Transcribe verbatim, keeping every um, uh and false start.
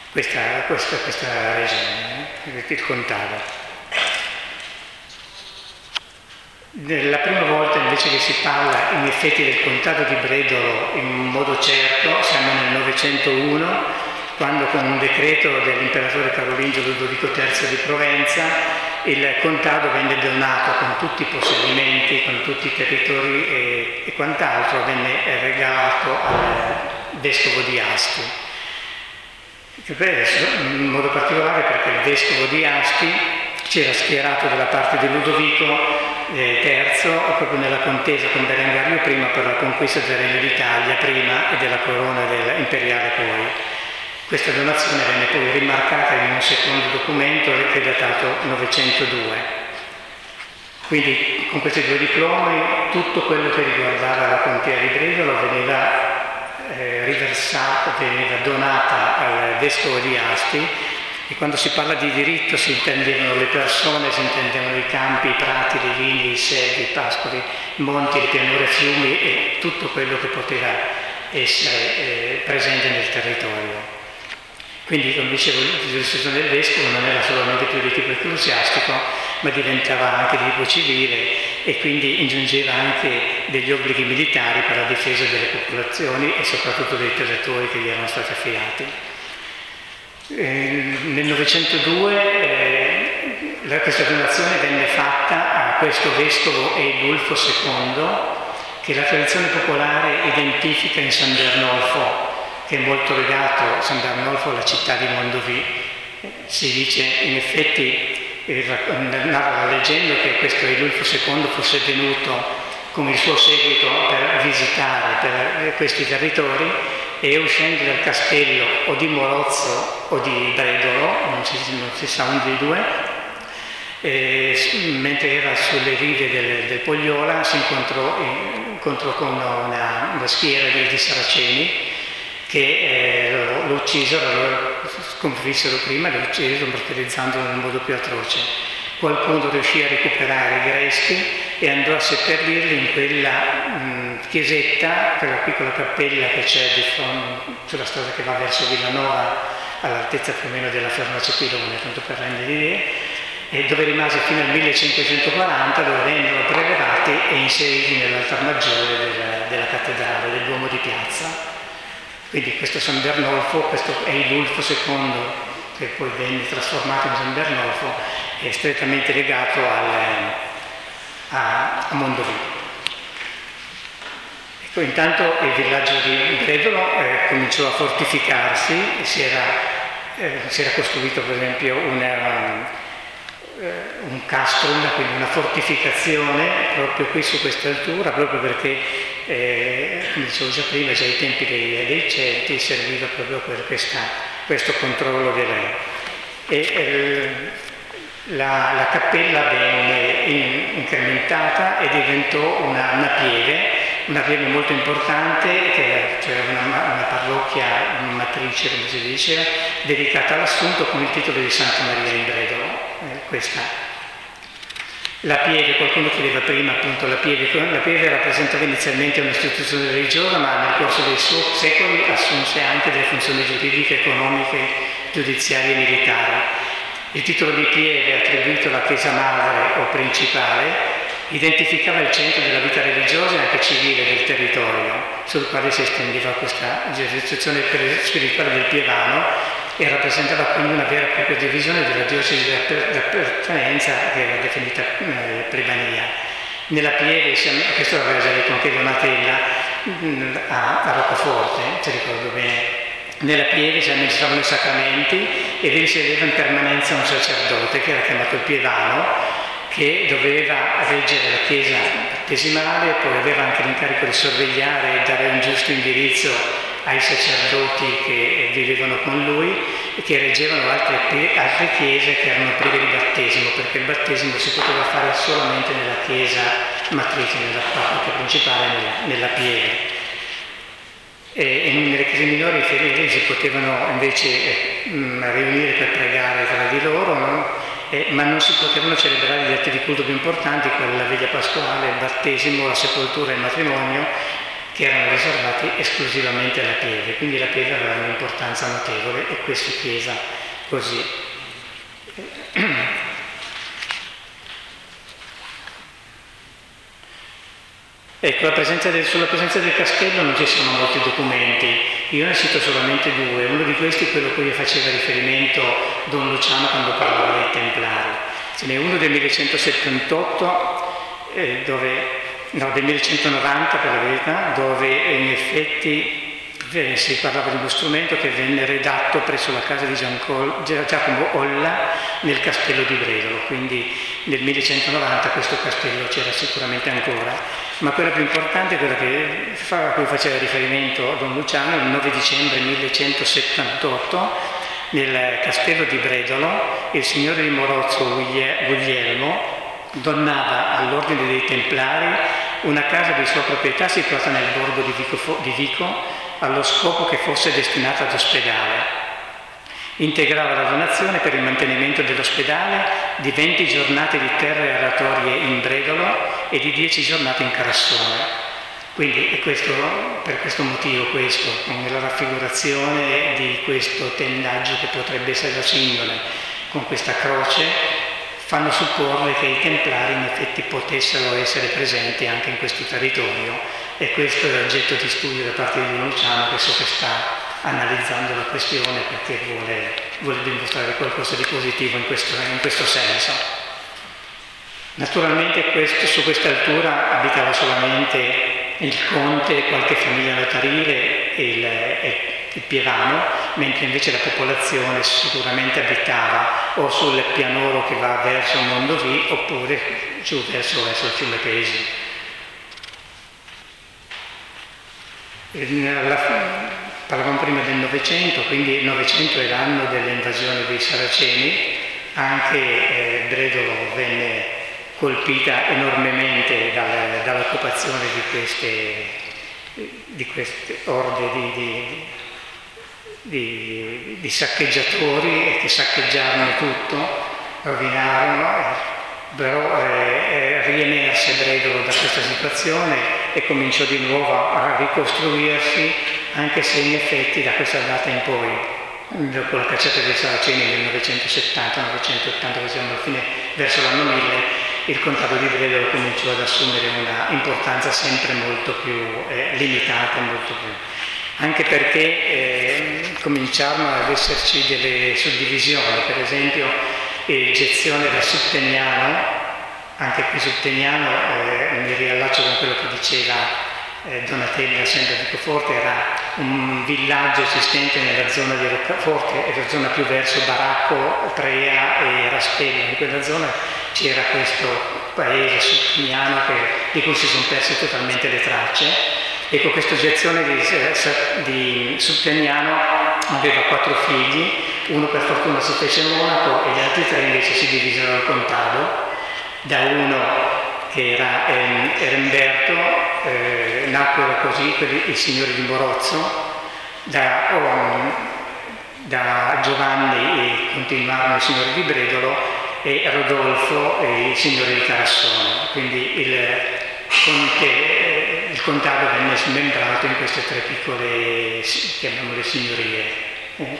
questa, questa, questa regione, eh, il contado. La prima volta invece che si parla in effetti del contado di Bredolo in modo certo siamo nel novecentouno, quando con un decreto dell'imperatore carolingio Ludovico terzo di Provenza il contado venne donato con tutti i possedimenti, con tutti i territori e, e quant'altro, venne regalato al vescovo di Asti. In modo particolare perché il vescovo di Asti si era schierato dalla parte di Ludovico terzo, proprio nella contesa con Berengario prima per la conquista del Regno d'Italia prima e della corona imperiale poi. Questa donazione venne poi rimarcata in un secondo documento che è datato novecentodue. Quindi con questi due diplomi tutto quello che riguardava la contea di Bredolo veniva eh, riversato, veniva donata al vescovo di Asti. E quando si parla di diritto si intendevano le persone, si intendevano i campi, i prati, i vigni, i selvi, i pascoli, i monti, le pianure, i fiumi e tutto quello che poteva essere eh, presente nel territorio. Quindi, come dicevo, la giurisdizione del vescovo non era solamente più di tipo ecclesiastico, ma diventava anche di tipo civile e quindi ingiungeva anche degli obblighi militari per la difesa delle popolazioni e soprattutto dei territori che gli erano stati affidati. Eh, nel novecentodue eh, questa donazione venne fatta a questo vescovo Eidulfo secondo, che la tradizione popolare identifica in San Bernolfo, che è molto legato, San Bernolfo, alla città di Mondovì. Si dice, in effetti, eh, narra la leggenda che questo Eidulfo secondo fosse venuto come il suo seguito per visitare per questi territori e uscendo dal castello o di Morozzo o di Bredolo, non si, non si sa uno dei due, eh, mentre era sulle rive del, del Pogliola si incontrò, incontrò con una, una schiera di, di saraceni che eh, lo, lo uccisero, lo sconfissero prima e lo uccisero martirizzandolo nel modo più atroce. Qualcuno riuscì a recuperare i resti e andò a seppellirli in quella mh, chiesetta, quella piccola cappella che c'è di fronte, sulla strada che va verso Villanova, all'altezza più o meno della Fermace Pilone, tanto per rendere idee, e dove rimase fino al millecinquecentoquaranta, dove vennero prelevati e inseriti nell'altar maggiore della, della cattedrale, del Duomo di Piazza. Quindi questo San Bernolfo, questo Eidulfo secondo, che poi venne trasformato in San Bernolfo, è strettamente legato al, a, a Mondovì. Ecco, intanto il villaggio di Bredolo eh, cominciò a fortificarsi, si era, eh, si era costruito per esempio una, eh, un castrum, quindi una fortificazione proprio qui su questa altura, proprio perché, eh, come dicevo già prima, già ai tempi dei, dei Celti serviva proprio per questa, questo controllo delle... E, eh, La, la cappella venne in, incrementata e diventò una, una pieve, una pieve molto importante, che c'era una, una parrocchia matrice, come si dice, dedicata all'Assunto con il titolo di Santa Maria in Bredolo. Eh, questa. La pieve, qualcuno chiedeva prima appunto la pieve, la pieve rappresentava inizialmente un'istituzione religiosa, ma nel corso dei secoli assunse anche delle funzioni giuridiche, economiche, giudiziarie e militari. Il titolo di pieve, attribuito alla chiesa madre o principale, identificava il centro della vita religiosa e anche civile del territorio, sul quale si estendeva questa giurisdizione spirituale del Pievano e rappresentava quindi una vera e propria divisione della diocesi di appartenenza che era definita eh, plebania. Nella pieve, questo l'aveva già detto anche Donatella, a, a Roccaforte, se ricordo bene. Nella pieve si amministravano i sacramenti e vi risiedeva in permanenza un sacerdote che era chiamato il Pievano, che doveva reggere la chiesa battesimale, poi aveva anche l'incarico di sorvegliare e dare un giusto indirizzo ai sacerdoti che vivevano con lui e che reggevano altre, altre chiese che erano prive di battesimo, perché il battesimo si poteva fare solamente nella chiesa matrice, nella parrocchia principale, nella, nella pieve. E nelle chiese minori i fedeli si potevano invece eh, riunire per pregare tra di loro, no? eh, ma non si potevano celebrare gli atti di culto più importanti, come la veglia pasquale, il battesimo, la sepoltura e il matrimonio, che erano riservati esclusivamente alla pieve, quindi la pieve aveva un'importanza notevole e questa chiesa così. Ecco, la presenza del, sulla presenza del castello non ci sono molti documenti, io ne cito solamente due. Uno di questi è quello a cui faceva riferimento Don Luciano quando parlava dei Templari. Ce n'è uno del millecentosettantotto, eh, dove, no, del millecentonovanta per la verità, dove in effetti eh, si parlava di uno strumento che venne redatto presso la casa di Giancol, Giacomo Olla nel castello di Bredolo, quindi nel millecentonovanta questo castello c'era sicuramente ancora. Ma quella più importante è quella che fa, a cui faceva riferimento Don Luciano. Il nove dicembre millecentosettantotto nel castello di Bredolo il signore di Morozzo Guglielmo donava all'ordine dei Templari una casa di sua proprietà situata nel borgo di Vico, di Vico allo scopo che fosse destinata ad ospedale. Integrava la donazione per il mantenimento dell'ospedale di venti giornate di terre aratorie in Bredolo e di dieci giornate in Carassone. Quindi è questo, per questo motivo, questo, nella raffigurazione di questo tendaggio che potrebbe essere la Sindone, con questa croce, fanno supporre che i Templari in effetti potessero essere presenti anche in questo territorio, e questo è oggetto di studio da parte di Don Luciano, che so che sta analizzando la questione perché vuole, vuole dimostrare qualcosa di positivo in questo, in questo senso. Naturalmente questo, su questa altura abitava solamente il conte e qualche famiglia notarile e il, e il pievano, mentre invece la popolazione sicuramente abitava o sul pianoro che va verso Mondovì oppure giù verso, verso il fiume Pesi. Nella, Parlavamo prima del Novecento, quindi il Novecento è l'anno dell'invasione dei Saraceni, anche eh, Bredolo venne colpita enormemente dal, dall'occupazione di queste, di queste orde di, di, di, di saccheggiatori che saccheggiarono tutto, rovinarono, però eh, riemerse Bredolo da questa situazione e cominciò di nuovo a ricostruirsi, anche se in effetti da questa data in poi, dopo la cacciata dei Saraceni nel novecentosettanta novecentottanta, siamo alla fine verso l'anno mille, il contado di Bredolo cominciò ad assumere una importanza sempre molto più eh, limitata, molto più. Anche perché eh, cominciarono ad esserci delle suddivisioni, per esempio il Gezione del Sutteniano, anche qui Sutteniano, eh, mi riallaccio con quello che diceva Eh, Donatella sempre di Roccaforte, era un villaggio esistente nella zona di Roccaforte, e la zona più verso Baracco, Prea e Raspella. In quella zona c'era questo paese suttiniano che, di cui si sono perse totalmente le tracce. Ecco, questa Gezione di, di Sutteniano aveva quattro figli, uno per fortuna si fece monaco e gli altri tre invece si divisero al contado. Da uno che era ehm, Eremberto, eh, nacquero così quelli, i signori di Morozzo, da, um, da Giovanni e continuarono i signori di Bredolo, e Rodolfo e i signori di Carassone. Quindi il, conte, eh, il contado venne smembrato in queste tre piccole, chiamiamole signorie.